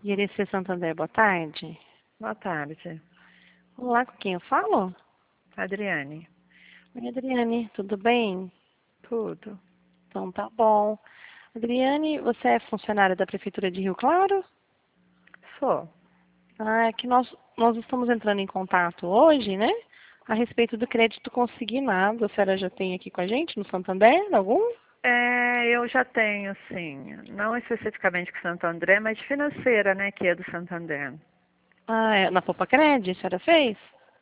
IRC Santander, boa tarde. Boa tarde, Olá, com quem eu falo? Adriane. Oi, Adriane, tudo bem? Tudo. Então tá bom. Adriane, você é funcionária da Prefeitura de Rio Claro? Sou. Ah, é que nós estamos entrando em contato hoje, né? A respeito do crédito consignado. A senhora já tem aqui com a gente no Santander algum? Eu já tenho, sim. Não especificamente com Santo André, mas financeira, né, que é do Santander. Ah, é na Popacred, a senhora fez?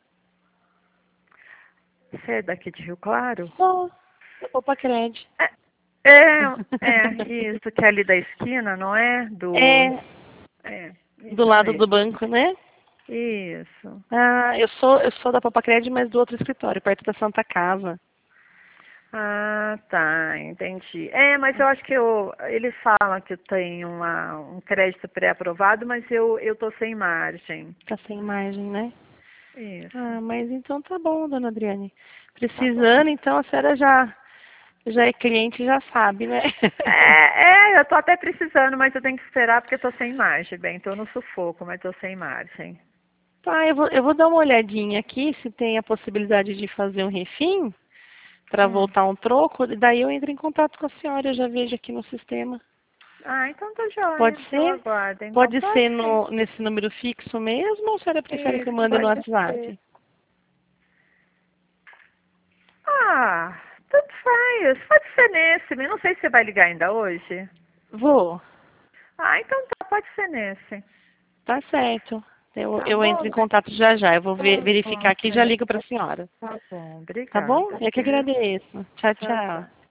Você é daqui de Rio Claro? Só, na Popacred. Isso, que é ali da esquina, não é? É, É, do isso lado do mesmo. banco, né? Isso. Ah, eu sou da Popacred, mas do outro escritório, perto da Santa Casa. Ah, tá, entendi. Mas eu acho que eles falam que tem um crédito pré-aprovado, mas eu tô sem margem. Tá sem imagem, né? Isso. Ah, mas então tá bom, dona Adriane. Tá bom. Precisando, então a senhora já é cliente, já sabe, né? Eu tô até precisando, mas eu tenho que esperar porque eu tô sem margem. Bem, tô no sufoco, mas tô sem margem. Tá, eu vou dar uma olhadinha aqui se tem a possibilidade de fazer um refim para Hum. voltar um troco, e daí eu entro em contato com a senhora, eu já vejo aqui no sistema. Ah, então tá joia. Pode Eu ser? aguardo. Então Pode pode ser ser. nesse número fixo mesmo ou a senhora prefere que eu Isso, mande no pode ser. WhatsApp? Ah, tanto faz. Pode ser nesse. Eu não sei se você vai ligar ainda hoje. Vou. Ah, então tá, pode ser nesse. Tá certo. Eu, Tá eu entro em bom? contato já já. Eu vou Tá verificar bom. aqui e já ligo para a senhora. Tá bom. Tá bom? Obrigada. Eu que agradeço. Tchau, Tchau, tchau. tchau.